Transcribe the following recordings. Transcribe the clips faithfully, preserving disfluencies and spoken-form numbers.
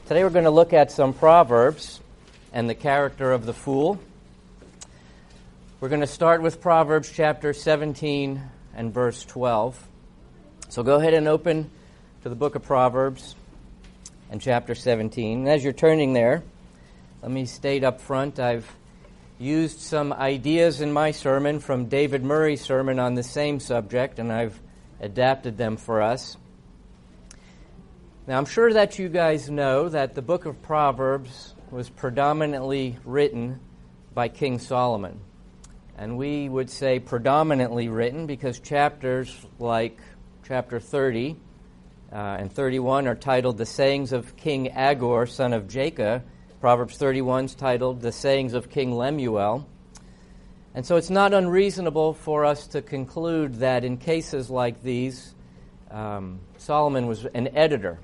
Today we're going to look at some Proverbs and the character of the fool. We're going to start with Proverbs chapter seventeen and verse twelve. So go ahead and open to the book of Proverbs and chapter seventeen. And as you're turning there, let me state up front, I've used some ideas in my sermon from David Murray's sermon on the same subject, and I've adapted them for us. Now, I'm sure that you guys know that the book of Proverbs was predominantly written by King Solomon. And we would say predominantly written because chapters like chapter thirty uh, and thirty-one are titled The Sayings of King Agor, son of Jacob. Proverbs thirty-one is titled The Sayings of King Lemuel. And so it's not unreasonable for us to conclude that in cases like these, um, Solomon was an editor.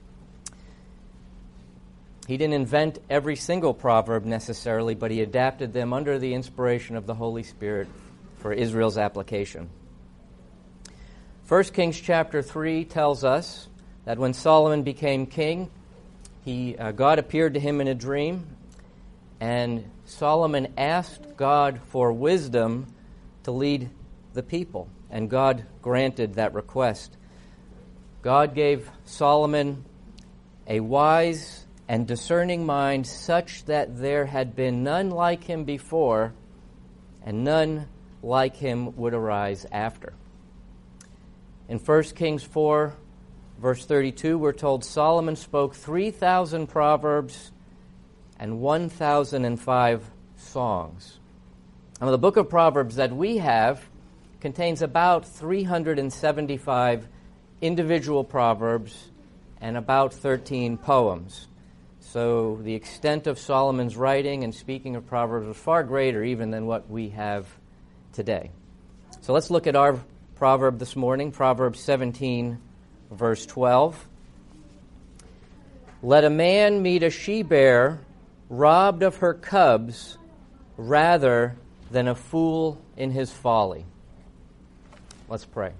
He didn't invent every single proverb necessarily, but he adapted them under the inspiration of the Holy Spirit for Israel's application. First Kings chapter three tells us that when Solomon became king, he uh, God appeared to him in a dream, and Solomon asked God for wisdom to lead the people, and God granted that request. God gave Solomon a wise and discerning mind such that there had been none like him before, and none like him would arise after. In First Kings four, verse thirty-two, we're told Solomon spoke three thousand proverbs and one thousand five songs. Now, the book of Proverbs that we have contains about three hundred seventy-five individual proverbs and about thirteen poems. So the extent of Solomon's writing and speaking of Proverbs was far greater even than what we have today. So let's look at our proverb this morning, Proverbs seventeen, verse twelve. Let a man meet a she-bear robbed of her cubs rather than a fool in his folly. Let's pray.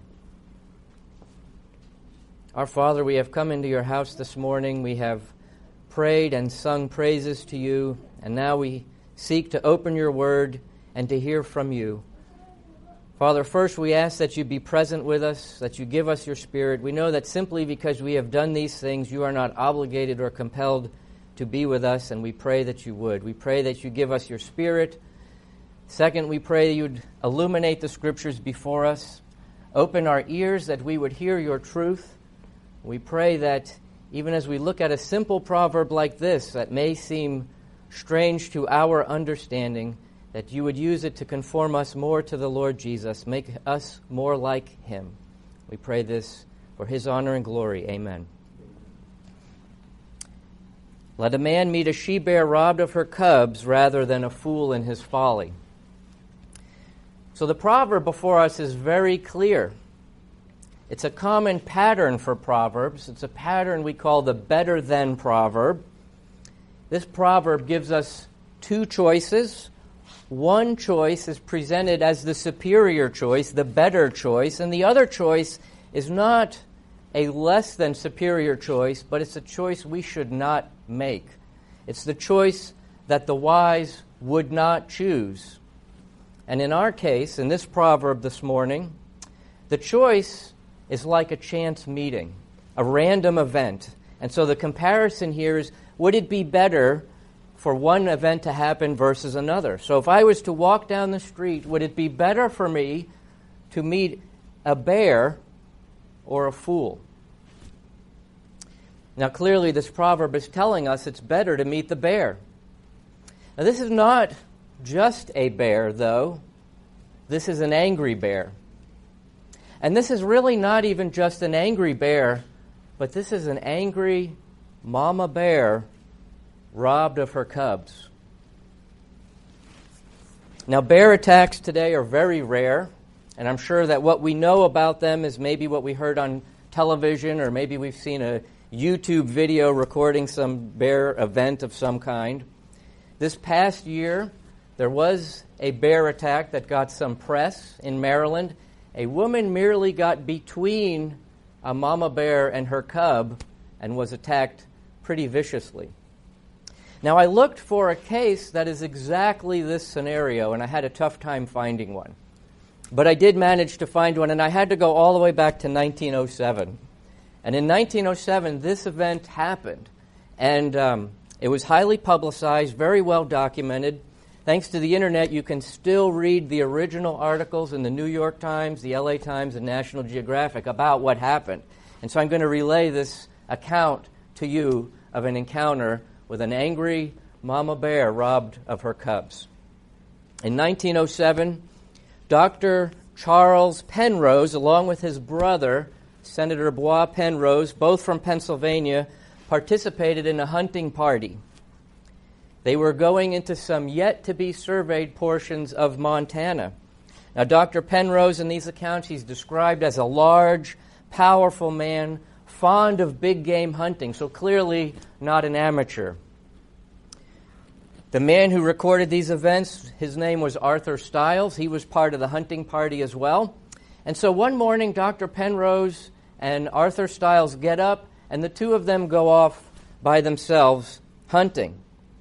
Our Father, we have come into your house this morning. We have prayed and sung praises to you, and now we seek to open your word and to hear from you. Father, first we ask that you be present with us, that you give us your Spirit. We know that simply because we have done these things, you are not obligated or compelled to be with us, and we pray that you would. We pray that you give us your Spirit. Second, we pray that you would illuminate the Scriptures before us, open our ears that we would hear your truth. We pray that even as we look at a simple proverb like this that may seem strange to our understanding, that you would use it to conform us more to the Lord Jesus, make us more like him. We pray this for his honor and glory. Amen. Let a man meet a she-bear robbed of her cubs rather than a fool in his folly. So the proverb before us is very clear. It's a common pattern for Proverbs. It's a pattern we call the better than proverb. This proverb gives us two choices. One choice is presented as the superior choice, the better choice, and the other choice is not a less than superior choice, but it's a choice we should not make. It's the choice that the wise would not choose. And in our case, in this proverb this morning, the choice is like a chance meeting, a random event. And so the comparison here is, would it be better for one event to happen versus another? So if I was to walk down the street, would it be better for me to meet a bear or a fool? Now clearly this proverb is telling us it's better to meet the bear. Now this is not just a bear, though. This is an angry bear. And this is really not even just an angry bear, but this is an angry mama bear robbed of her cubs. Now, bear attacks today are very rare, and I'm sure that what we know about them is maybe what we heard on television, or maybe we've seen a YouTube video recording some bear event of some kind. This past year, there was a bear attack that got some press in Maryland. A woman merely got between a mama bear and her cub and was attacked pretty viciously. Now, I looked for a case that is exactly this scenario, and I had a tough time finding one. But I did manage to find one, and I had to go all the way back to nineteen oh seven. And in nineteen oh seven, this event happened. And um, it was highly publicized, very well documented. Thanks to the internet, you can still read the original articles in the New York Times, the L A Times, and National Geographic about what happened. And so I'm going to relay this account to you of an encounter with an angry mama bear robbed of her cubs. In nineteen oh seven, Doctor Charles Penrose, along with his brother, Senator Bois Penrose, both from Pennsylvania, participated in a hunting party. They were going into some yet-to-be-surveyed portions of Montana. Now, Doctor Penrose, in these accounts, he's described as a large, powerful man, fond of big game hunting, so clearly not an amateur. The man who recorded these events, his name was Arthur Stiles. He was part of the hunting party as well. And so one morning, Doctor Penrose and Arthur Stiles get up, and the two of them go off by themselves hunting.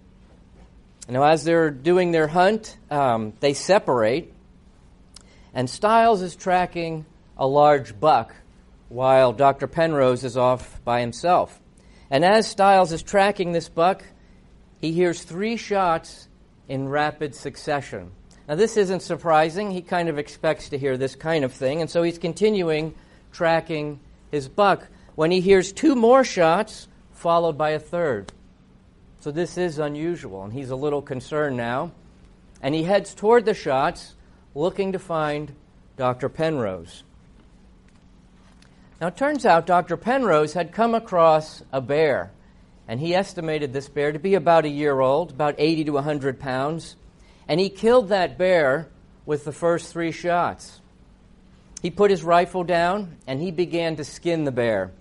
Now, as they're doing their hunt, um, they separate, and Stiles is tracking a large buck while Doctor Penrose is off by himself. And as Stiles is tracking this buck, he hears three shots in rapid succession. Now, this isn't surprising. He kind of expects to hear this kind of thing, and so he's continuing tracking his buck when he hears two more shots followed by a third. So this is unusual, and he's a little concerned now. And he heads toward the shots, looking to find Doctor Penrose. Now, it turns out Doctor Penrose had come across a bear, and he estimated this bear to be about a year old, about eighty to one hundred pounds, and he killed that bear with the first three shots. He put his rifle down, and he began to skin the bear.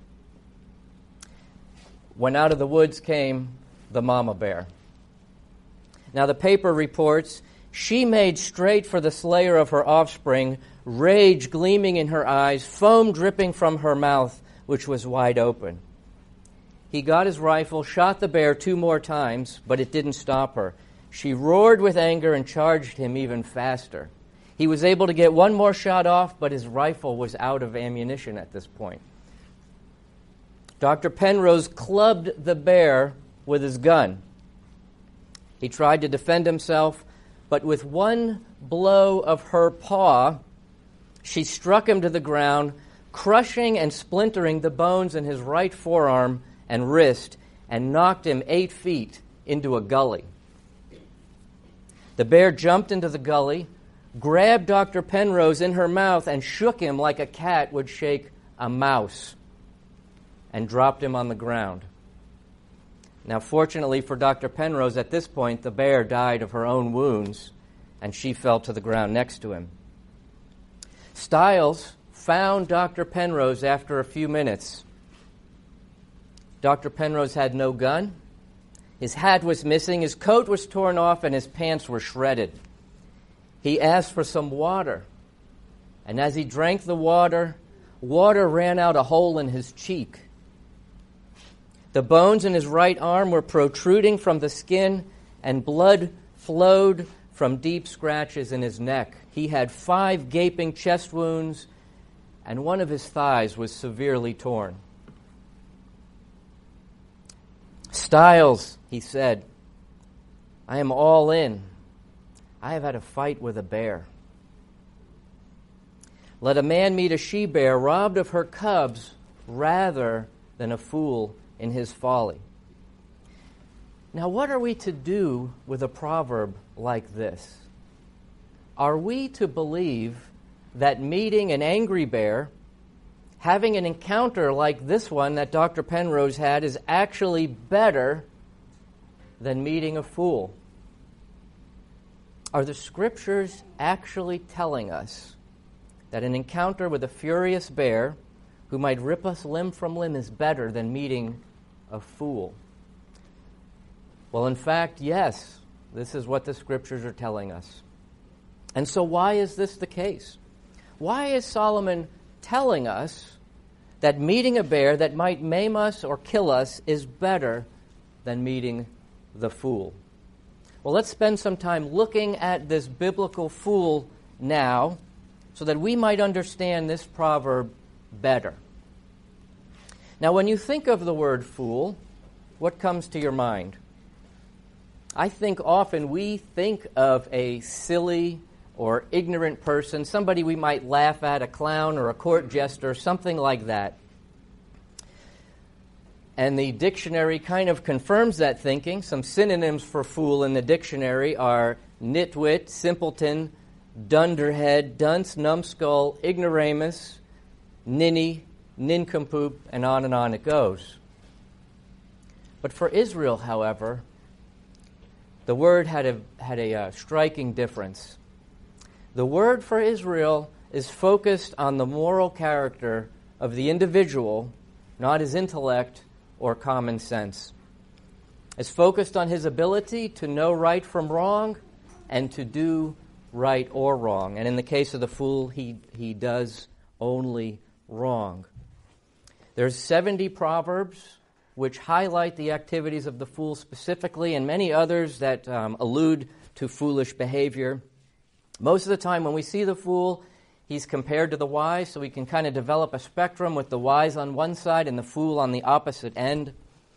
When out of the woods came the mama bear. Now, the paper reports, she made straight for the slayer of her offspring, rage gleaming in her eyes, foam dripping from her mouth, which was wide open. He got his rifle, shot the bear two more times, but it didn't stop her. She roared with anger and charged him even faster. He was able to get one more shot off, but his rifle was out of ammunition at this point. Doctor Penrose clubbed the bear with his gun. He tried to defend himself, but with one blow of her paw, she struck him to the ground, crushing and splintering the bones in his right forearm and wrist, and knocked him eight feet into a gully. The bear jumped into the gully, grabbed Doctor Penrose in her mouth, and shook him like a cat would shake a mouse, and dropped him on the ground. Now, fortunately for Doctor Penrose, at this point, the bear died of her own wounds, and she fell to the ground next to him. Stiles found Doctor Penrose after a few minutes. Doctor Penrose had no gun. His hat was missing, his coat was torn off, and his pants were shredded. He asked for some water, and as he drank the water, water ran out a hole in his cheek. The bones in his right arm were protruding from the skin, and blood flowed from deep scratches in his neck. He had five gaping chest wounds, and one of his thighs was severely torn. "Stiles," he said, "I am all in. I have had a fight with a bear. Let a man meet a she-bear robbed of her cubs rather than a fool in his folly." Now, what are we to do with a proverb like this? Are we to believe that meeting an angry bear, having an encounter like this one that Doctor Penrose had, is actually better than meeting a fool? Are the Scriptures actually telling us that an encounter with a furious bear who might rip us limb from limb is better than meeting a fool? Well, in fact, yes, this is what the Scriptures are telling us. And so why is this the case? Why is Solomon telling us that meeting a bear that might maim us or kill us is better than meeting the fool. Well, let's spend some time looking at this biblical fool now so that we might understand this proverb better. Now, when you think of the word fool, what comes to your mind? I think often we think of a silly or ignorant person, somebody we might laugh at, a clown or a court jester, something like that. And the dictionary kind of confirms that thinking. Some synonyms for fool in the dictionary are nitwit, simpleton, dunderhead, dunce, numbskull, ignoramus, ninny, nincompoop, and on and on it goes. But for Israel, however, the word had a, had a uh, striking difference. The word for Israel is focused on the moral character of the individual, not his intellect or common sense. It's focused on his ability to know right from wrong and to do right or wrong. And in the case of the fool, he, he does only wrong. There's seventy proverbs which highlight the activities of the fool specifically, and many others that um, allude to foolish behavior. Most of the time when we see the fool, he's compared to the wise, so we can kind of develop a spectrum with the wise on one side and the fool on the opposite end.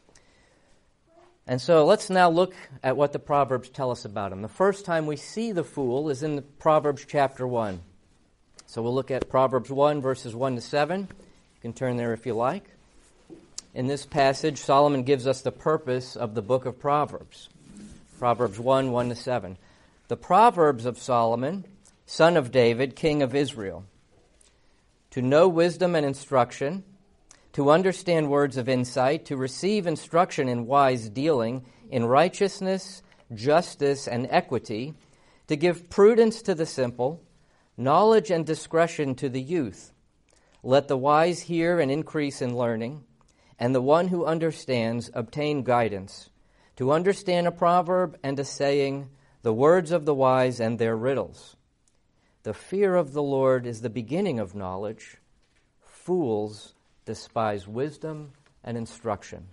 And so let's now look at what the Proverbs tell us about him. The first time we see the fool is in the Proverbs chapter one. So we'll look at Proverbs one, verses one to seven. You can turn there if you like. In this passage, Solomon gives us the purpose of the book of Proverbs. Proverbs one, one to seven. The Proverbs of Solomon, son of David, king of Israel, to know wisdom and instruction, to understand words of insight, to receive instruction in wise dealing, in righteousness, justice, and equity, to give prudence to the simple, knowledge and discretion to the youth. Let the wise hear and increase in learning, and the one who understands obtain guidance, to understand a proverb and a saying, the words of the wise and their riddles. The fear of the Lord is the beginning of knowledge. Fools despise wisdom and instruction.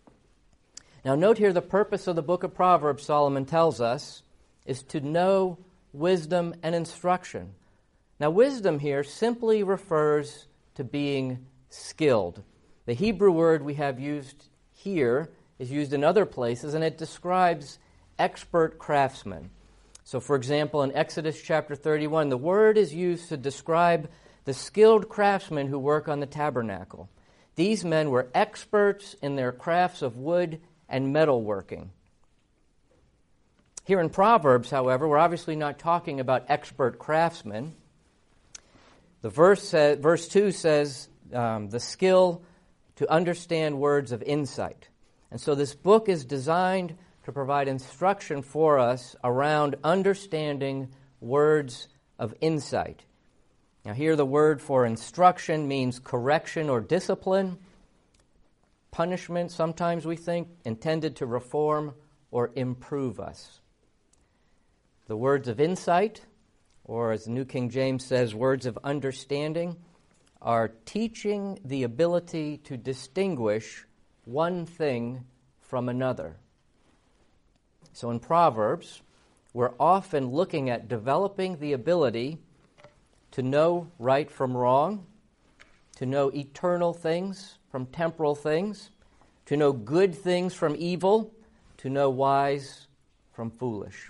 Now note here the purpose of the book of Proverbs, Solomon tells us, is to know wisdom and instruction. Now wisdom here simply refers to being skilled. The Hebrew word we have used here is used in other places, and it describes expert craftsmen. So, for example, in Exodus chapter thirty-one, the word is used to describe the skilled craftsmen who work on the tabernacle. These men were experts in their crafts of wood and metalworking. Here in Proverbs, however, we're obviously not talking about expert craftsmen. The verse, says, verse two says, um, the skill to understand words of insight. And so this book is designed to provide instruction for us around understanding words of insight. Now here the word for instruction means correction or discipline, punishment, sometimes we think, intended to reform or improve us. The words of insight, or as the New King James says, words of understanding, are teaching the ability to distinguish one thing from another. So in Proverbs, we're often looking at developing the ability to know right from wrong, to know eternal things from temporal things, to know good things from evil, to know wise from foolish.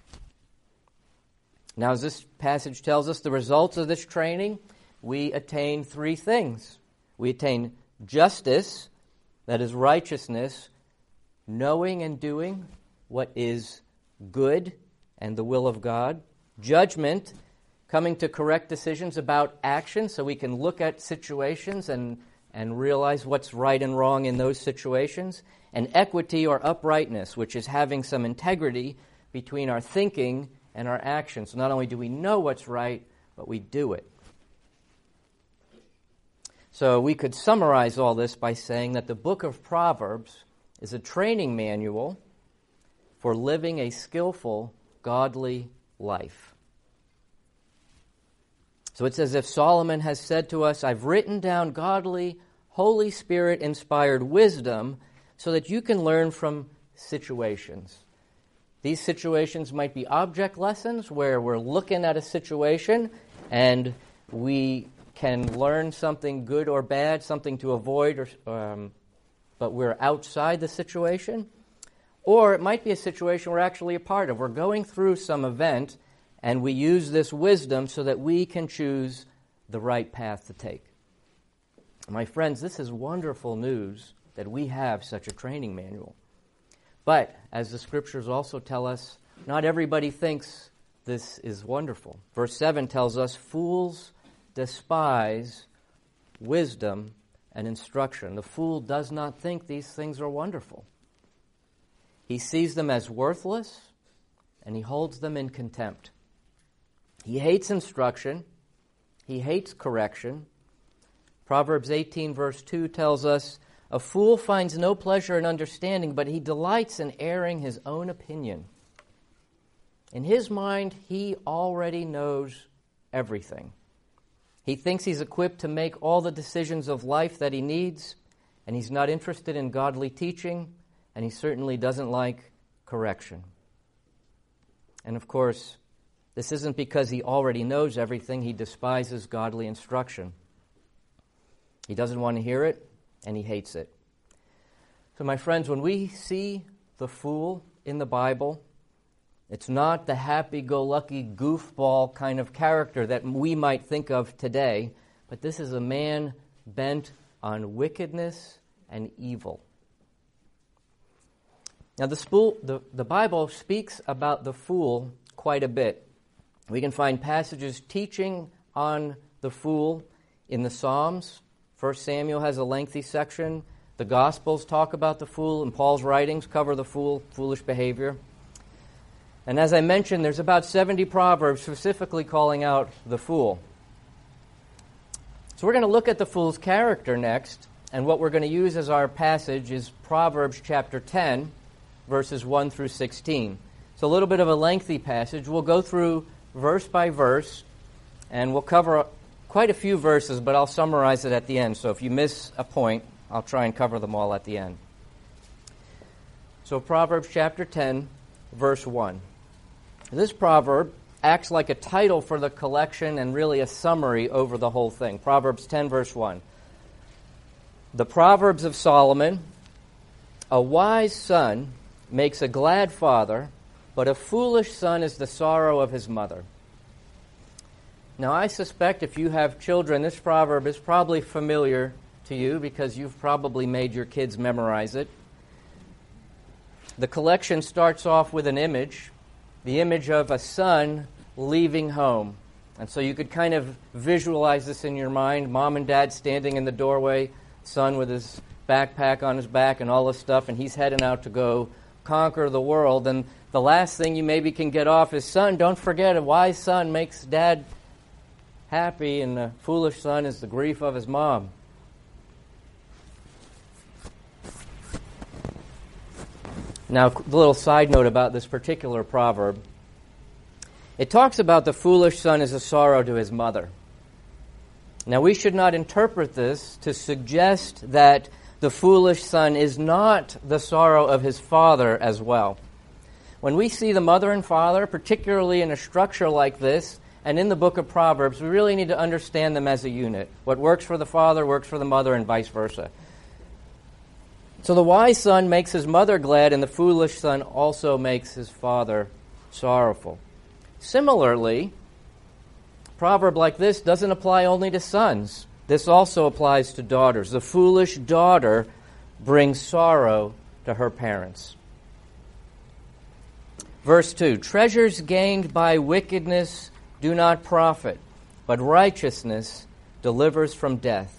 Now, as this passage tells us, the results of this training, we attain three things. We attain justice, that is righteousness, knowing and doing what is good and the will of God. Judgment, coming to correct decisions about action so we can look at situations and, and realize what's right and wrong in those situations. And equity or uprightness, which is having some integrity between our thinking and our actions. So not only do we know what's right, but we do it. So we could summarize all this by saying that the book of Proverbs is a training manual for living a skillful, godly life. So it's as if Solomon has said to us, I've written down godly, Holy Spirit-inspired wisdom so that you can learn from situations. These situations might be object lessons where we're looking at a situation and we can learn something good or bad, something to avoid, or, um, but we're outside the situation. Or it might be a situation we're actually a part of. We're going through some event and we use this wisdom so that we can choose the right path to take. My friends, this is wonderful news that we have such a training manual. But, as the scriptures also tell us, not everybody thinks this is wonderful. Verse seven tells us, fools despise wisdom and instruction. The fool does not think these things are wonderful. He sees them as worthless, and he holds them in contempt. He hates instruction. He hates correction. Proverbs eighteen, verse two tells us, a fool finds no pleasure in understanding, but he delights in airing his own opinion. In his mind, he already knows everything. He thinks he's equipped to make all the decisions of life that he needs, and he's not interested in godly teaching, and he certainly doesn't like correction. And of course, this isn't because he already knows everything. He despises godly instruction. He doesn't want to hear it, and he hates it. So my friends, when we see the fool in the Bible, it's not the happy-go-lucky goofball kind of character that we might think of today, but this is a man bent on wickedness and evil. Now the, spool, the, the Bible speaks about the fool quite a bit. We can find passages teaching on the fool in the Psalms. First Samuel has a lengthy section. The Gospels talk about the fool, and Paul's writings cover the fool, foolish behavior. And as I mentioned, there's about seventy proverbs specifically calling out the fool. So we're going to look at the fool's character next, and what we're going to use as our passage is Proverbs chapter ten, verses one through sixteen. It's a little bit of a lengthy passage. We'll go through verse by verse, and we'll cover quite a few verses, but I'll summarize it at the end. So if you miss a point, I'll try and cover them all at the end. So Proverbs chapter ten, verse one. This proverb acts like a title for the collection and really a summary over the whole thing. Proverbs ten, verse one. The Proverbs of Solomon, a wise son makes a glad father, but a foolish son is the sorrow of his mother. Now, I suspect if you have children, this proverb is probably familiar to you because you've probably made your kids memorize it. The collection starts off with an image, the image of a son leaving home. And so you could kind of visualize this in your mind, mom and dad standing in the doorway, son with his backpack on his back and all this stuff, and he's heading out to go conquer the world. And the last thing you maybe can get off is, son, don't forget, a wise son makes dad happy, and a foolish son is the grief of his mom. Now, a little side note about this particular proverb. It talks about the foolish son as a sorrow to his mother. Now, we should not interpret this to suggest that the foolish son is not the sorrow of his father as well. When we see the mother and father, particularly in a structure like this, and in the book of Proverbs, we really need to understand them as a unit. What works for the father works for the mother, and vice versa. So the wise son makes his mother glad, and the foolish son also makes his father sorrowful. Similarly, a proverb like this doesn't apply only to sons. This also applies to daughters. The foolish daughter brings sorrow to her parents. Verse two, treasures gained by wickedness do not profit, but righteousness delivers from death.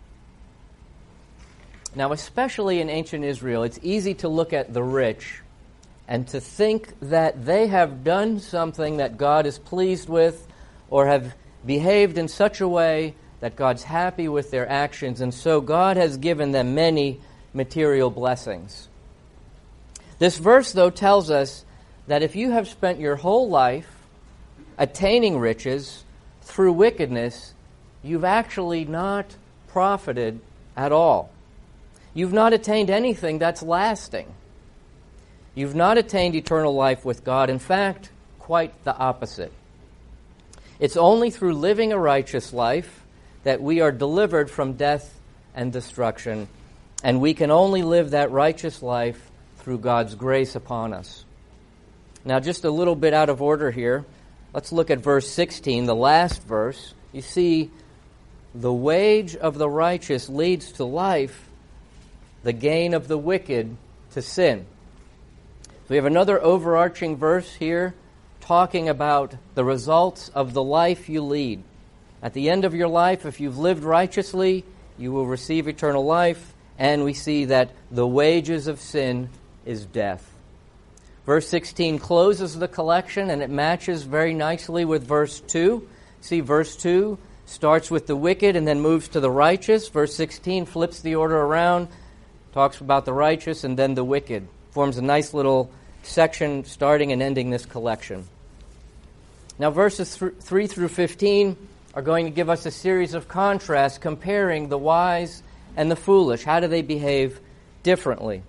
Now, especially in ancient Israel, it's easy to look at the rich and to think that they have done something that God is pleased with or have behaved in such a way that God's happy with their actions, and so God has given them many material blessings. This verse, though, tells us that if you have spent your whole life attaining riches through wickedness, you've actually not profited at all. You've not attained anything that's lasting. You've not attained eternal life with God. In fact, quite the opposite. It's only through living a righteous life that we are delivered from death and destruction, and we can only live that righteous life through God's grace upon us. Now, just a little bit out of order here, let's look at verse sixteen, the last verse. You see, the wage of the righteous leads to life, the gain of the wicked to sin. We have another overarching verse here talking about the results of the life you lead. At the end of your life, if you've lived righteously, you will receive eternal life, and we see that the wages of sin is death. Verse sixteen closes the collection, and it matches very nicely with verse two. See, verse two starts with the wicked and then moves to the righteous. Verse sixteen flips the order around, talks about the righteous and then the wicked. Forms a nice little section starting and ending this collection. Now, verses th- three through fifteen are going to give us a series of contrasts comparing the wise and the foolish. How do they behave differently?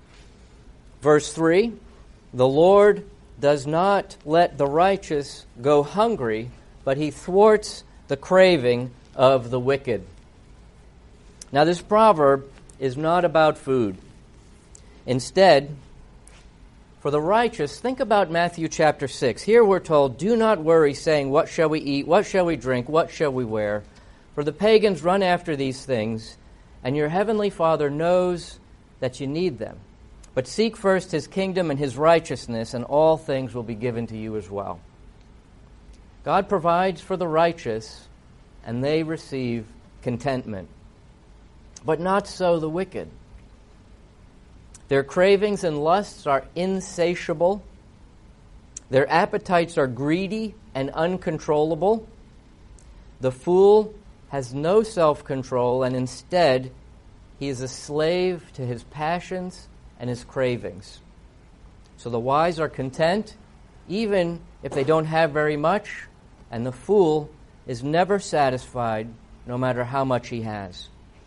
Verse three, the Lord does not let the righteous go hungry, but he thwarts the craving of the wicked. Now, this proverb is not about food. Instead, for the righteous, think about Matthew chapter six. Here we're told, do not worry, saying, what shall we eat? What shall we drink? What shall we wear? For the pagans run after these things, and your heavenly Father knows that you need them. But seek first his kingdom and his righteousness, and all things will be given to you as well. God provides for the righteous, and they receive contentment. But not so the wicked. Their cravings and lusts are insatiable. Their appetites are greedy and uncontrollable. The fool has no self-control, and instead he is a slave to his passions and his cravings. So the wise are content, even if they don't have very much, and the fool is never satisfied, no matter how much he has.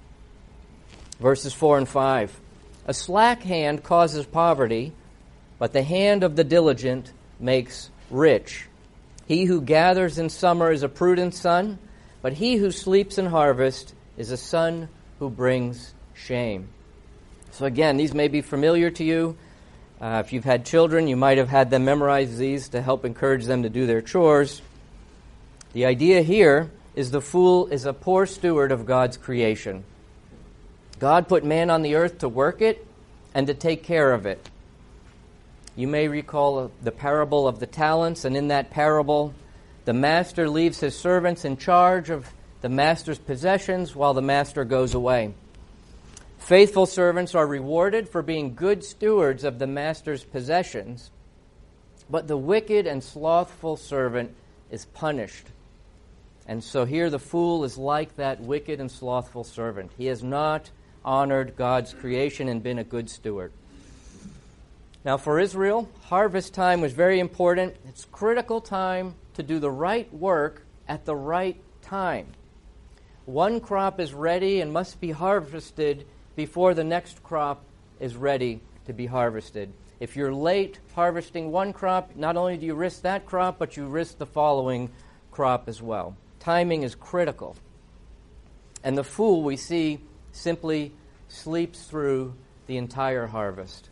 Verses four and five. A slack hand causes poverty, but the hand of the diligent makes rich. He who gathers in summer is a prudent son, but he who sleeps in harvest is a son who brings shame. So again, these may be familiar to you. Uh, if you've had children, you might have had them memorize these to help encourage them to do their chores. The idea here is the fool is a poor steward of God's creation. God put man on the earth to work it and to take care of it. You may recall the parable of the talents, and in that parable, the master leaves his servants in charge of the master's possessions while the master goes away. Faithful servants are rewarded for being good stewards of the master's possessions, but the wicked and slothful servant is punished. And so here the fool is like that wicked and slothful servant. He has not honored God's creation and been a good steward. Now for Israel, harvest time was very important. It's critical time to do the right work at the right time. One crop is ready and must be harvested before the next crop is ready to be harvested. If you're late harvesting one crop, not only do you risk that crop, but you risk the following crop as well. Timing is critical. And the fool, we see, simply sleeps through the entire harvest.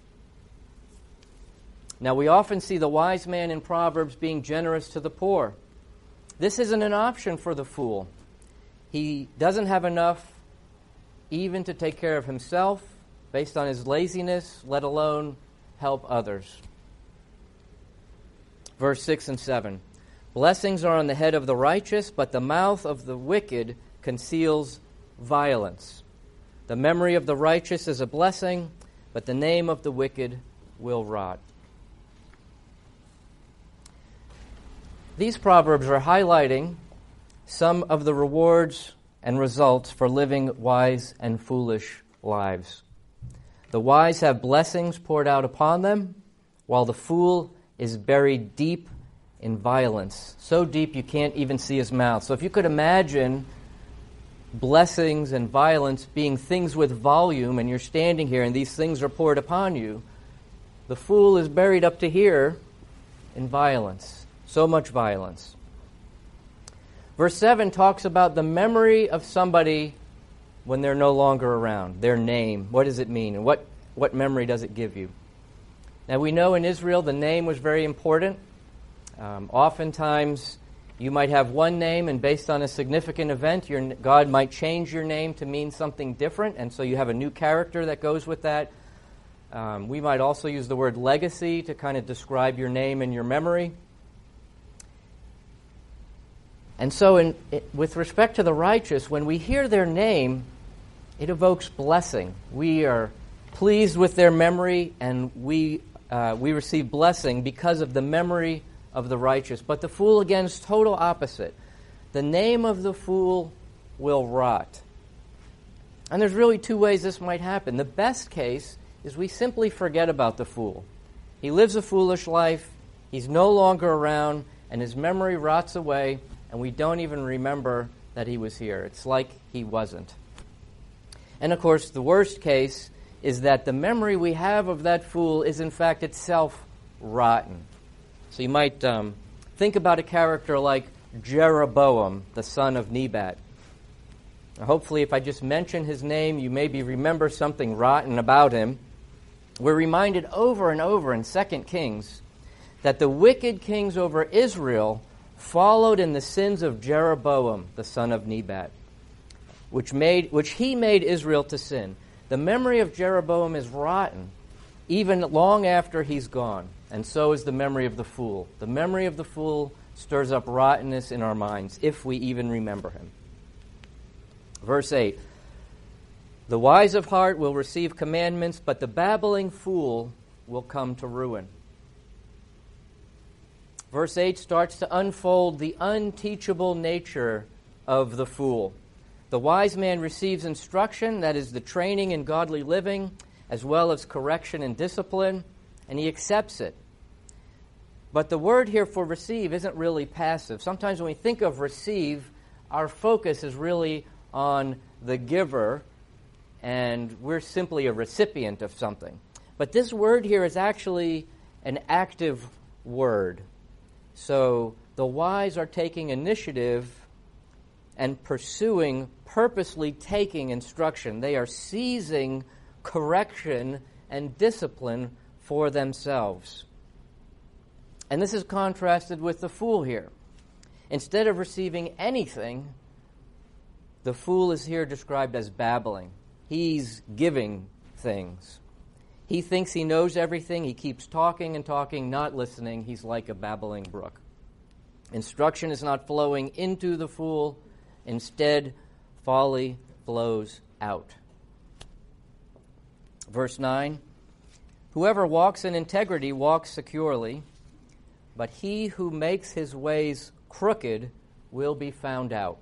Now, we often see the wise man in Proverbs being generous to the poor. This isn't an option for the fool. He doesn't have enough even to take care of himself based on his laziness, let alone help others. Verse six and seven. Blessings are on the head of the righteous, but the mouth of the wicked conceals violence. The memory of the righteous is a blessing, but the name of the wicked will rot. These proverbs are highlighting some of the rewards and results for living wise and foolish lives. The wise have blessings poured out upon them, while the fool is buried deep in violence. So deep you can't even see his mouth. So if you could imagine blessings and violence being things with volume, and you're standing here and these things are poured upon you, The fool is buried up to here in violence, so much violence. Verse seven talks about the memory of somebody when they're no longer around, their name. What does it mean, and what, what memory does it give you? Now, we know in Israel the name was very important. Um, oftentimes, you might have one name, and based on a significant event, your, God might change your name to mean something different, and so you have a new character that goes with that. Um, we might also use the word legacy to kind of describe your name and your memory. And so in, it, with respect to the righteous, when we hear their name, it evokes blessing. We are pleased with their memory, and we uh, we receive blessing because of the memory of the righteous. But the fool, again, is total opposite. The name of the fool will rot. And there's really two ways this might happen. The best case is we simply forget about the fool. He lives a foolish life, he's no longer around, and his memory rots away, and we don't even remember that he was here. It's like he wasn't. And of course, the worst case is that the memory we have of that fool is in fact itself rotten. So you might um, think about a character like Jeroboam, the son of Nebat. Now, hopefully, if I just mention his name, you maybe remember something rotten about him. We're reminded over and over in Second Kings that the wicked kings over Israel followed in the sins of Jeroboam, the son of Nebat, which made which he made Israel to sin. The memory of Jeroboam is rotten, even long after he's gone, and so is the memory of the fool. The memory of the fool stirs up rottenness in our minds, if we even remember him. Verse eight, the wise of heart will receive commandments, but the babbling fool will come to ruin. Verse eight starts to unfold the unteachable nature of the fool. The wise man receives instruction, that is the training in godly living, as well as correction and discipline, and he accepts it. But the word here for receive isn't really passive. Sometimes when we think of receive, our focus is really on the giver, and we're simply a recipient of something. But this word here is actually an active word. So the wise are taking initiative and pursuing, purposely taking instruction. They are seizing correction and discipline for themselves. And this is contrasted with the fool here. Instead of receiving anything, the fool is here described as babbling. He's giving things. He thinks he knows everything. He keeps talking and talking, not listening. He's like a babbling brook. Instruction is not flowing into the fool. Instead, folly flows out. Verse nine, whoever walks in integrity walks securely, but he who makes his ways crooked will be found out.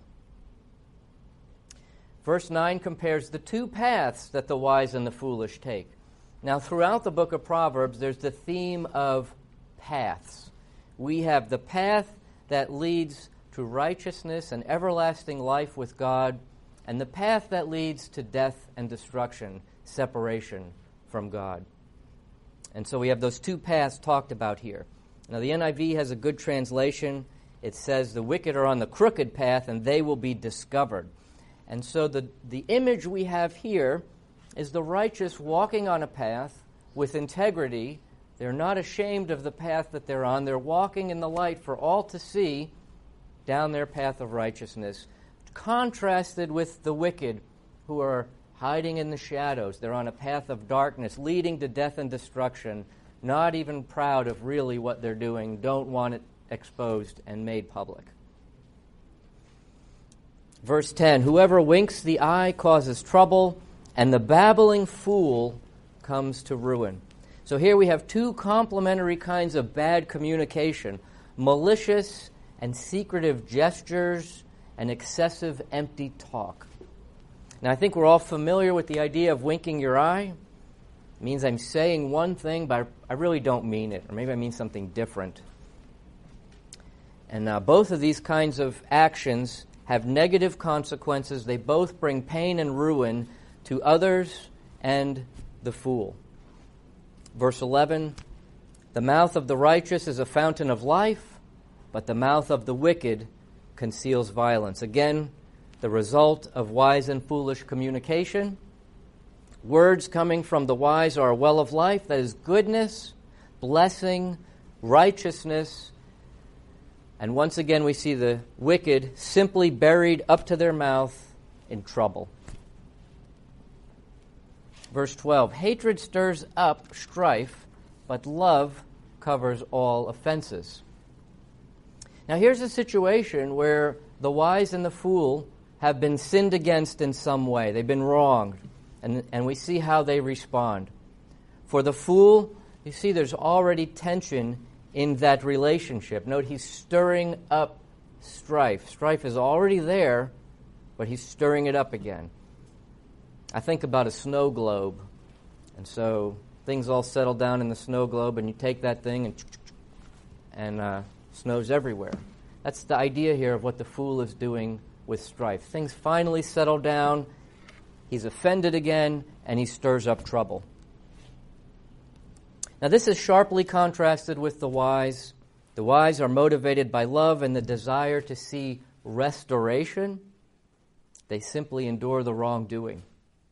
Verse nine compares the two paths that the wise and the foolish take. Now, throughout the book of Proverbs, there's the theme of paths. We have the path that leads to righteousness and everlasting life with God, and the path that leads to death and destruction, separation from God. And so we have those two paths talked about here. Now, the N I V has a good translation. It says, the wicked are on the crooked path, and they will be discovered. And so the, the image we have here is the righteous walking on a path with integrity. They're not ashamed of the path that they're on. They're walking in the light for all to see down their path of righteousness, contrasted with the wicked who are hiding in the shadows. They're on a path of darkness leading to death and destruction, not even proud of really what they're doing, don't want it exposed and made public. Verse ten, whoever winks the eye causes trouble, and the babbling fool comes to ruin. So here we have two complementary kinds of bad communication, malicious and secretive gestures and excessive empty talk. Now, I think we're all familiar with the idea of winking your eye. It means I'm saying one thing, but I really don't mean it, or maybe I mean something different. And uh, both of these kinds of actions have negative consequences. They both bring pain and ruin to others and the fool. Verse eleven, the mouth of the righteous is a fountain of life, but the mouth of the wicked conceals violence. Again, the result of wise and foolish communication. Words coming from the wise are a well of life, that is goodness, blessing, righteousness. And once again we see the wicked simply buried up to their mouth in trouble. Verse twelve, hatred stirs up strife, but love covers all offenses. Now here's a situation where the wise and the fool have been sinned against in some way. They've been wronged. And, and we see how they respond. For the fool, you see there's already tension in that relationship. Note he's stirring up strife. Strife is already there, but he's stirring it up again. I think about a snow globe. And so things all settle down in the snow globe, and you take that thing and and uh, snow's everywhere. That's the idea here of what the fool is doing with strife. Things finally settle down. He's offended again, and he stirs up trouble. Now this is sharply contrasted with the wise. The wise are motivated by love and the desire to see restoration. They simply endure the wrongdoing.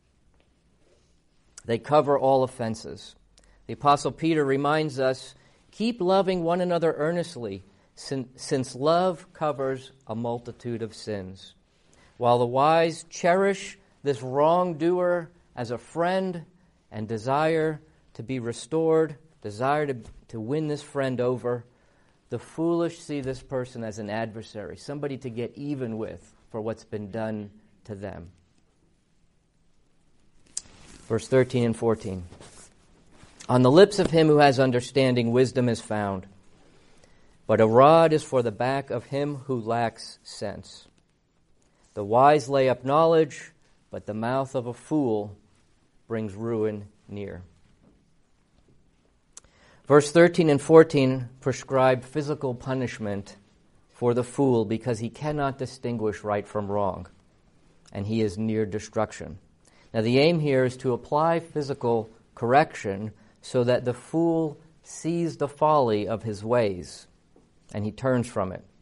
They cover all offenses. The Apostle Peter reminds us, keep loving one another earnestly, since, since love covers a multitude of sins. While the wise cherish this wrongdoer as a friend and desire to be restored, desire to, to win this friend over, the foolish see this person as an adversary, somebody to get even with for what's been done to them. Verse thirteen and fourteen. On the lips of him who has understanding, wisdom is found, but a rod is for the back of him who lacks sense. The wise lay up knowledge, but the mouth of a fool brings ruin near. Verse thirteen and fourteen prescribe physical punishment for the fool because he cannot distinguish right from wrong, and he is near destruction. Now the aim here is to apply physical correction so that the fool sees the folly of his ways, and he turns from it.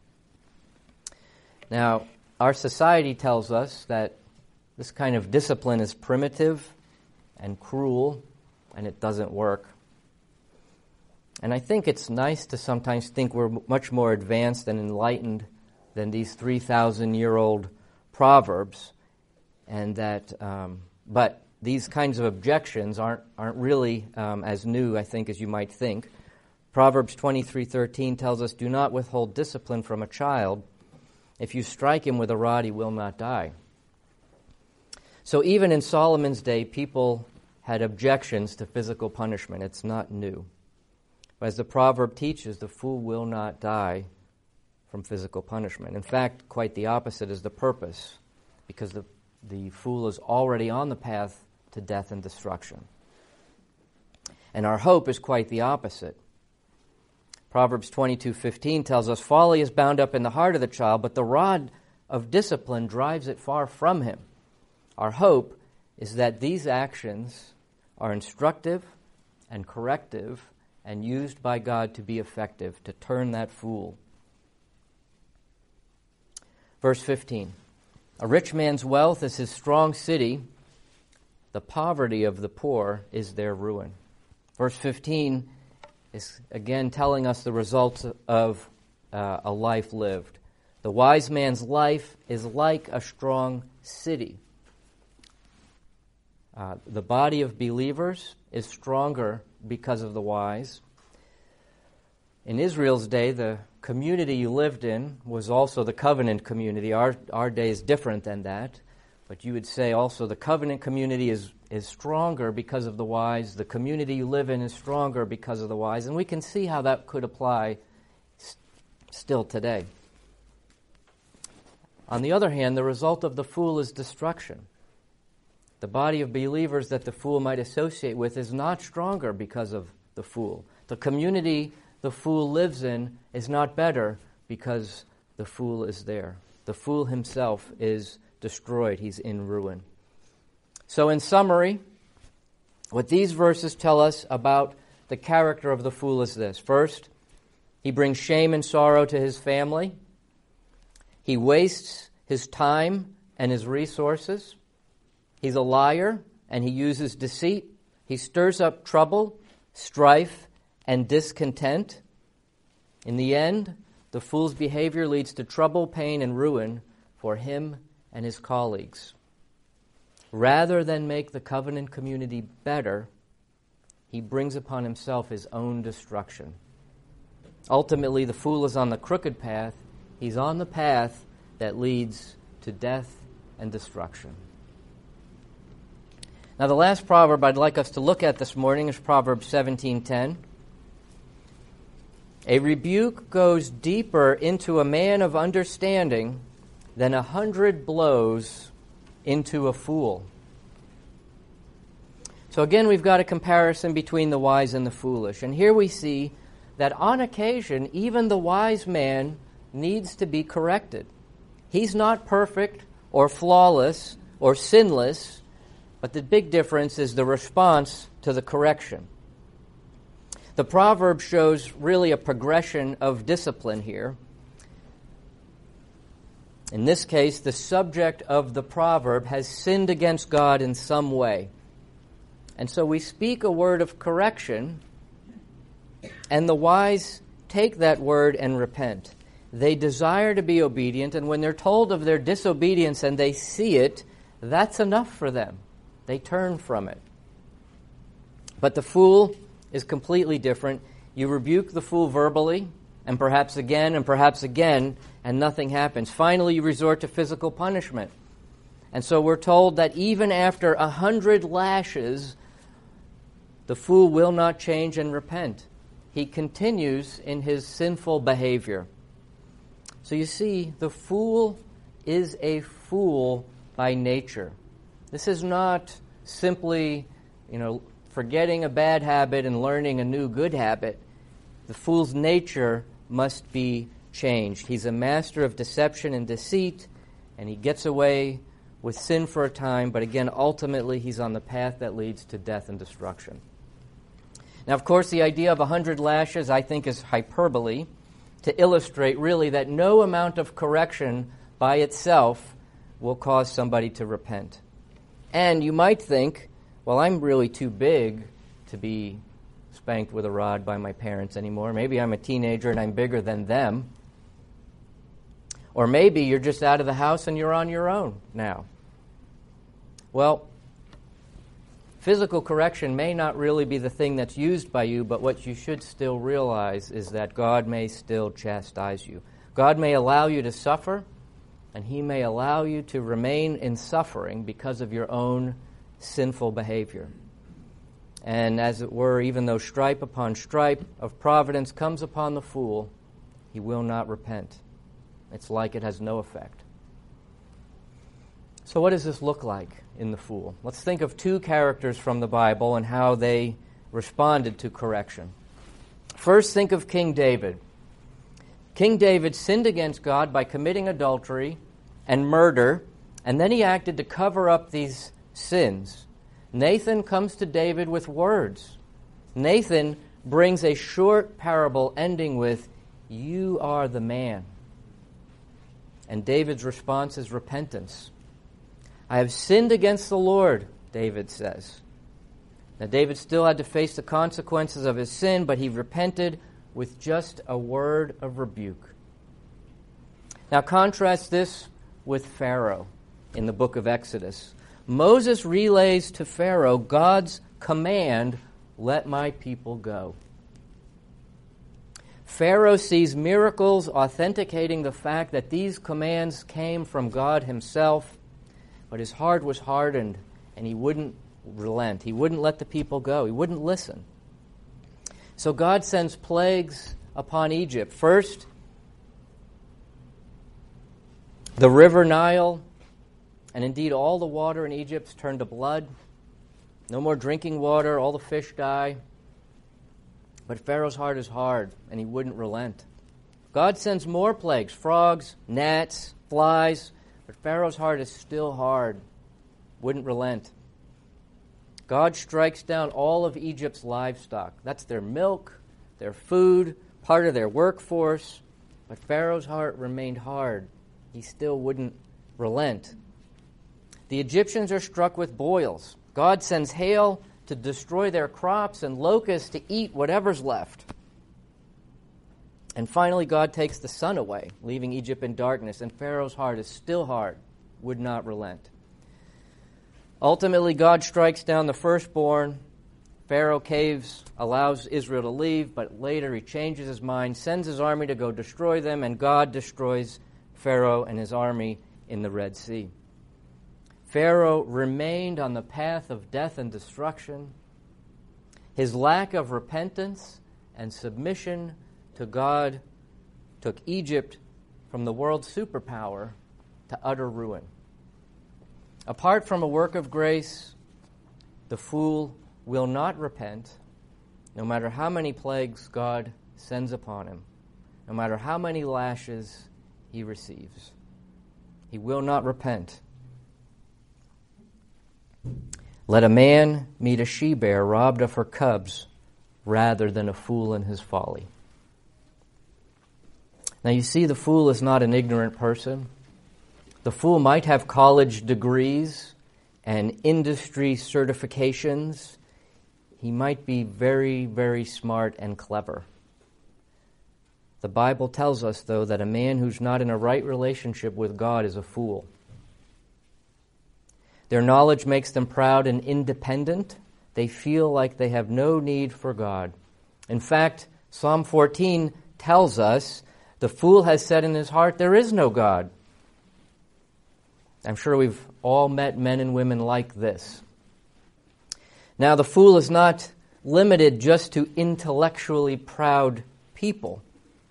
Now, our society tells us that this kind of discipline is primitive and cruel, and it doesn't work. And I think it's nice to sometimes think we're much more advanced and enlightened than these three thousand year old proverbs, and that, um, but these kinds of objections aren't aren't really um, as new, I think, as you might think. Proverbs twenty-three thirteen tells us, do not withhold discipline from a child. If you strike him with a rod, he will not die. So even in Solomon's day, people had objections to physical punishment. It's not new. But as the proverb teaches, the fool will not die from physical punishment. In fact, quite the opposite is the purpose, because the, the fool is already on the path to death and destruction. And our hope is quite the opposite. Proverbs twenty-two fifteen tells us, folly is bound up in the heart of the child, but the rod of discipline drives it far from him. Our hope is that these actions are instructive and corrective and used by God to be effective, to turn that fool. Verse fifteen, a rich man's wealth is his strong city. The poverty of the poor is their ruin. Verse fifteen is again telling us the results of uh, a life lived. The wise man's life is like a strong city. Uh, the body of believers is stronger because of the wise. In Israel's day, the community you lived in was also the covenant community. Our our day is different than that. But you would say also the covenant community is, is stronger because of the wise. The community you live in is stronger because of the wise. And we can see how that could apply st- still today. On the other hand, the result of the fool is destruction. The body of believers that the fool might associate with is not stronger because of the fool. The community the fool lives in is not better because the fool is there. The fool himself is destroyed. He's in ruin. So in summary, what these verses tell us about the character of the fool is this. First, he brings shame and sorrow to his family. He wastes his time and his resources. He's a liar, and he uses deceit. He stirs up trouble, strife, and discontent. In the end, the fool's behavior leads to trouble, pain, and ruin for him and his colleagues. Rather than make the covenant community better, he brings upon himself his own destruction. Ultimately, the fool is on the crooked path. He's on the path that leads to death and destruction. Now, the last proverb I'd like us to look at this morning is Proverbs seventeen ten. A rebuke goes deeper into a man of understanding than a hundred blows into a fool. So again, we've got a comparison between the wise and the foolish. And here we see that on occasion, even the wise man needs to be corrected. He's not perfect or flawless or sinless, but the big difference is the response to the correction. The proverb shows really a progression of discipline here. In this case, the subject of the proverb has sinned against God in some way. And so we speak a word of correction, and the wise take that word and repent. They desire to be obedient, and when they're told of their disobedience and they see it, that's enough for them. They turn from it. But the fool is completely different. You rebuke the fool verbally, and perhaps again, and perhaps again, and nothing happens. Finally, you resort to physical punishment. And so we're told that even after a hundred lashes, the fool will not change and repent. He continues in his sinful behavior. So you see, the fool is a fool by nature. This is not simply, you know, forgetting a bad habit and learning a new good habit. The fool's nature must be changed. He's a master of deception and deceit, and he gets away with sin for a time, but again, ultimately, he's on the path that leads to death and destruction. Now, of course, the idea of a hundred lashes, I think, is hyperbole to illustrate really that no amount of correction by itself will cause somebody to repent. And you might think, well, I'm really too big to be spanked with a rod by my parents anymore. Maybe I'm a teenager and I'm bigger than them. Or maybe you're just out of the house and you're on your own now. Well, physical correction may not really be the thing that's used by you, but what you should still realize is that God may still chastise you. God may allow you to suffer, and he may allow you to remain in suffering because of your own sinful behavior. And as it were, even though stripe upon stripe of providence comes upon the fool, he will not repent. It's like it has no effect. So what does this look like in the fool? Let's think of two characters from the Bible and how they responded to correction. First, think of King David. King David sinned against God by committing adultery and murder, and then he acted to cover up these sins. Nathan comes to David with words. Nathan brings a short parable ending with, "You are the man." And David's response is repentance. "I have sinned against the Lord," David says. Now, David still had to face the consequences of his sin, but he repented with just a word of rebuke. Now, contrast this with Pharaoh in the book of Exodus. Moses relays to Pharaoh God's command, "Let my people go." Pharaoh sees miracles authenticating the fact that these commands came from God himself, but his heart was hardened, and he wouldn't relent. He wouldn't let the people go. He wouldn't listen. So God sends plagues upon Egypt. First, the river Nile, and indeed all the water in Egypt turned to blood. No more drinking water, all the fish die. But Pharaoh's heart is hard, and he wouldn't relent. God sends more plagues, frogs, gnats, flies, but Pharaoh's heart is still hard, wouldn't relent. God strikes down all of Egypt's livestock. That's their milk, their food, part of their workforce. But Pharaoh's heart remained hard. He still wouldn't relent. The Egyptians are struck with boils. God sends hail to destroy their crops and locusts to eat whatever's left. And finally, God takes the sun away, leaving Egypt in darkness, and Pharaoh's heart is still hard, would not relent. Ultimately, God strikes down the firstborn. Pharaoh caves, allows Israel to leave, but later he changes his mind, sends his army to go destroy them, and God destroys Pharaoh and his army in the Red Sea. Pharaoh remained on the path of death and destruction. His lack of repentance and submission to God took Egypt from the world's superpower to utter ruin. Apart from a work of grace, the fool will not repent, no matter how many plagues God sends upon him, no matter how many lashes he receives. He will not repent. Let a man meet a she-bear robbed of her cubs rather than a fool in his folly. Now you see, the fool is not an ignorant person. The fool might have college degrees and industry certifications. He might be very, very smart and clever. The Bible tells us, though, that a man who's not in a right relationship with God is a fool. Their knowledge makes them proud and independent. They feel like they have no need for God. In fact, Psalm fourteen tells us, the fool has said in his heart, there is no God. I'm sure we've all met men and women like this. Now, the fool is not limited just to intellectually proud people.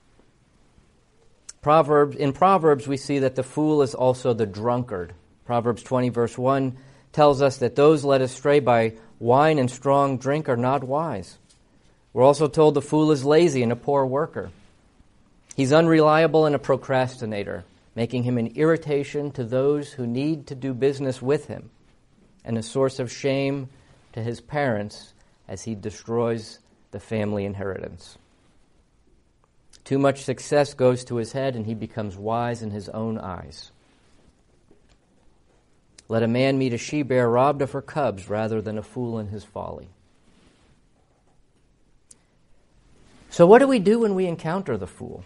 Proverbs, in Proverbs, we see that the fool is also the drunkard. Proverbs twenty, verse one, tells us that those led astray by wine and strong drink are not wise. We're also told the fool is lazy and a poor worker. He's unreliable and a procrastinator, making him an irritation to those who need to do business with him, and a source of shame to his parents as he destroys the family inheritance. Too much success goes to his head, and he becomes wise in his own eyes. Let a man meet a she-bear robbed of her cubs rather than a fool in his folly. So what do we do when we encounter the fool?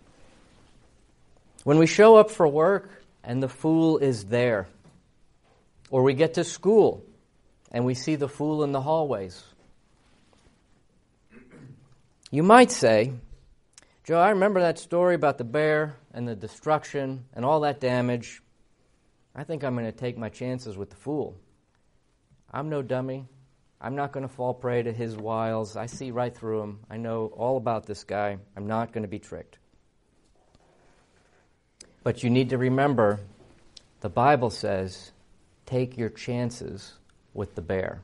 When we show up for work and the fool is there, or we get to school and we see the fool in the hallways. You might say, Joe, I remember that story about the bear and the destruction and all that damage. I think I'm going to take my chances with the fool. I'm no dummy. I'm not going to fall prey to his wiles. I see right through him. I know all about this guy. I'm not going to be tricked. But you need to remember, the Bible says, take your chances with the bear.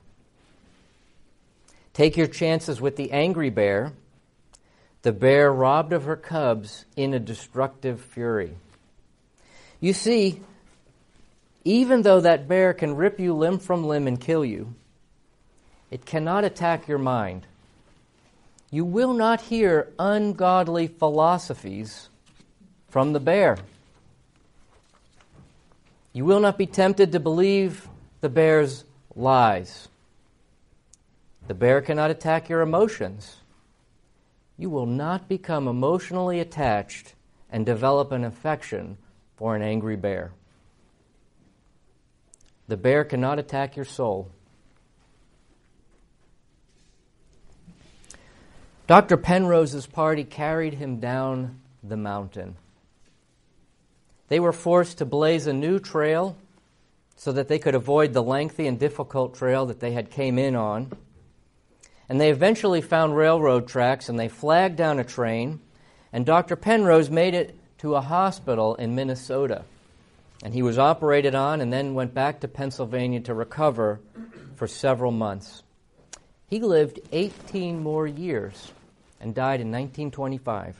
Take your chances with the angry bear, the bear robbed of her cubs in a destructive fury. You see, even though that bear can rip you limb from limb and kill you, it cannot attack your mind. You will not hear ungodly philosophies from the bear. You will not be tempted to believe the bear's lies. The bear cannot attack your emotions. You will not become emotionally attached and develop an affection for an angry bear. The bear cannot attack your soul. Doctor Penrose's party carried him down the mountain. They were forced to blaze a new trail so that they could avoid the lengthy and difficult trail that they had came in on. And they eventually found railroad tracks, and they flagged down a train, and Doctor Penrose made it to a hospital in Minnesota. And he was operated on and then went back to Pennsylvania to recover for several months. He lived eighteen more years and died in nineteen twenty-five.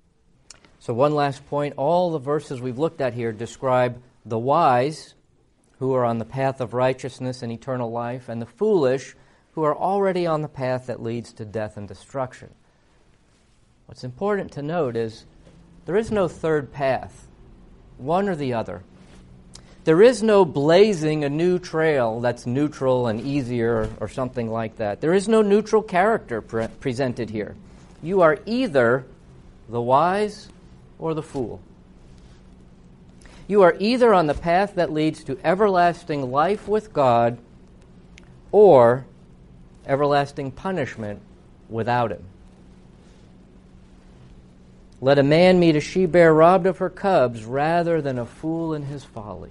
So one last point, all the verses we've looked at here describe the wise who are on the path of righteousness and eternal life, and the foolish who are already on the path that leads to death and destruction. What's important to note is there is no third path, one or the other. There is no blazing a new trail that's neutral and easier or something like that. There is no neutral character pre- presented here. You are either the wise or the fool. You are either on the path that leads to everlasting life with God or everlasting punishment without Him. Let a man meet a she-bear robbed of her cubs rather than a fool in his folly.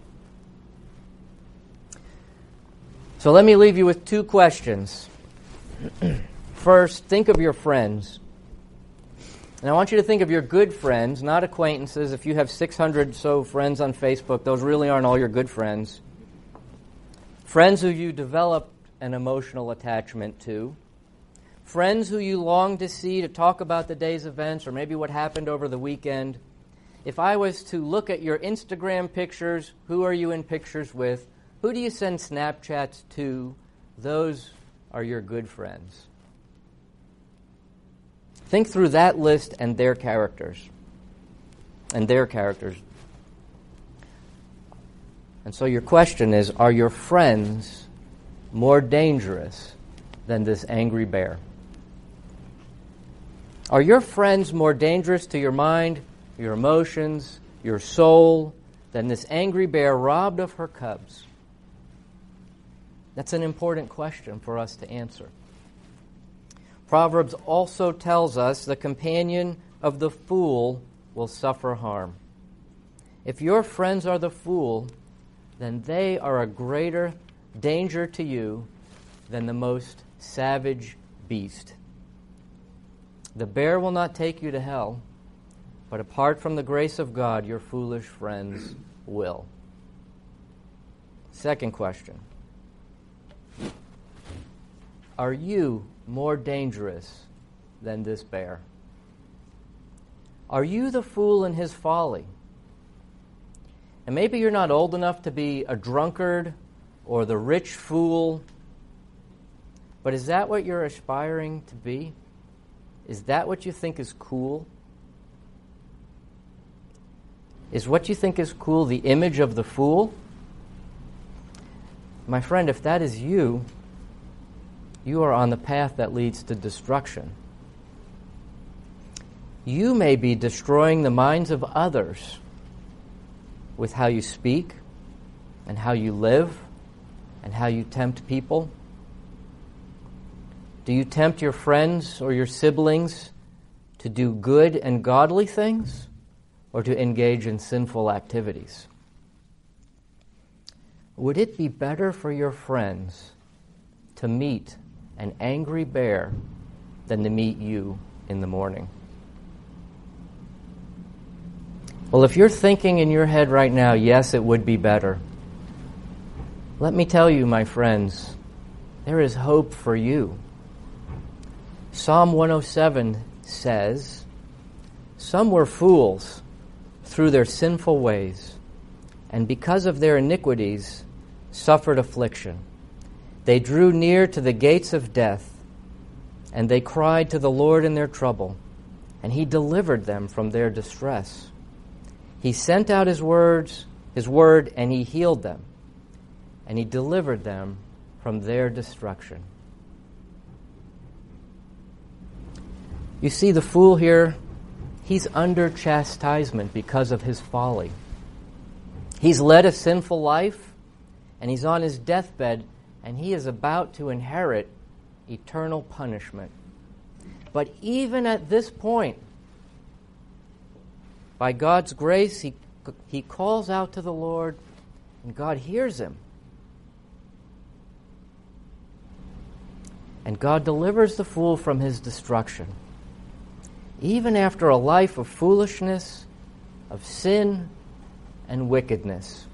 So let me leave you with two questions. First, think of your friends. And I want you to think of your good friends, not acquaintances. If you have six hundred so friends on Facebook, those really aren't all your good friends. Friends who you develop an emotional attachment to. Friends who you long to see to talk about the day's events or maybe what happened over the weekend. If I was to look at your Instagram pictures, who are you in pictures with? Who do you send Snapchats to? Those are your good friends. Think through that list and their characters. And their characters. And so your question is, are your friends more dangerous than this angry bear? Are your friends more dangerous to your mind, your emotions, your soul, than this angry bear robbed of her cubs? That's an important question for us to answer. Proverbs also tells us the companion of the fool will suffer harm. If your friends are the fool, then they are a greater danger to you than the most savage beast. The bear will not take you to hell, but apart from the grace of God, your foolish friends will. Second question. Are you more dangerous than this bear? Are you the fool in his folly? And maybe you're not old enough to be a drunkard or the rich fool, but is that what you're aspiring to be? Is that what you think is cool? Is what you think is cool the image of the fool? My friend, if that is you, you are on the path that leads to destruction. You may be destroying the minds of others with how you speak and how you live and how you tempt people. Do you tempt your friends or your siblings to do good and godly things or to engage in sinful activities? Would it be better for your friends to meet an angry bear than to meet you in the morning? Well, if you're thinking in your head right now, yes, it would be better, let me tell you, my friends, there is hope for you. Psalm one oh seven says, "Some were fools through their sinful ways, and because of their iniquities suffered affliction. They drew near to the gates of death, and they cried to the Lord in their trouble, and He delivered them from their distress. He sent out His words, His word, and He healed them, and He delivered them from their destruction." You see, the fool here, he's under chastisement because of his folly. He's led a sinful life, and he's on his deathbed, and he is about to inherit eternal punishment. But even at this point, by God's grace, he, he calls out to the Lord, and God hears him. And God delivers the fool from his destruction. Even after a life of foolishness, of sin, and wickedness.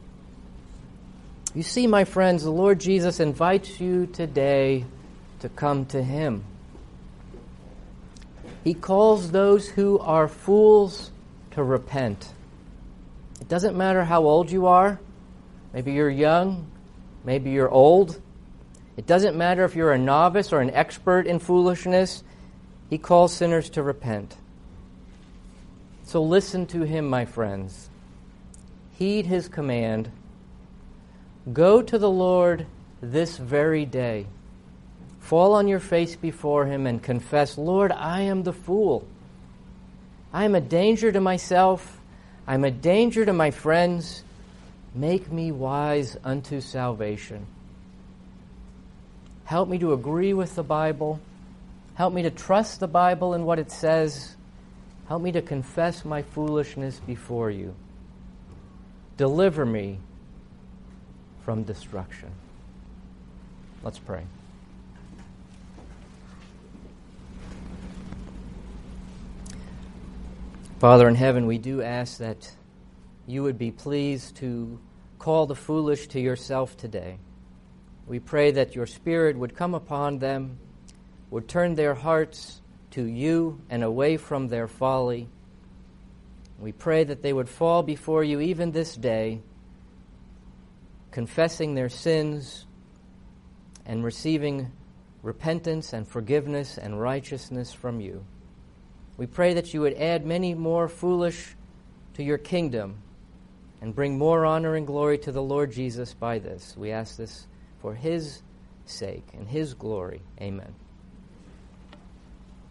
You see, my friends, the Lord Jesus invites you today to come to Him. He calls those who are fools to repent. It doesn't matter how old you are, Maybe you're young, maybe you're old. It doesn't matter if you're a novice or an expert in foolishness. He calls sinners to repent. So listen to him, my friends. Heed his command. Go to the Lord this very day. Fall on your face before him and confess, Lord, I am the fool. I am a danger to myself. I am a danger to my friends. Make me wise unto salvation. Help me to agree with the Bible. Help me to trust the Bible and what it says. Help me to confess my foolishness before you. Deliver me from destruction. Let's pray. Father in heaven, we do ask that you would be pleased to call the foolish to yourself today. We pray that your Spirit would come upon them, would turn their hearts to you and away from their folly. We pray that they would fall before you even this day, confessing their sins and receiving repentance and forgiveness and righteousness from you. We pray that you would add many more foolish to your kingdom and bring more honor and glory to the Lord Jesus by this. We ask this for his sake and his glory. Amen.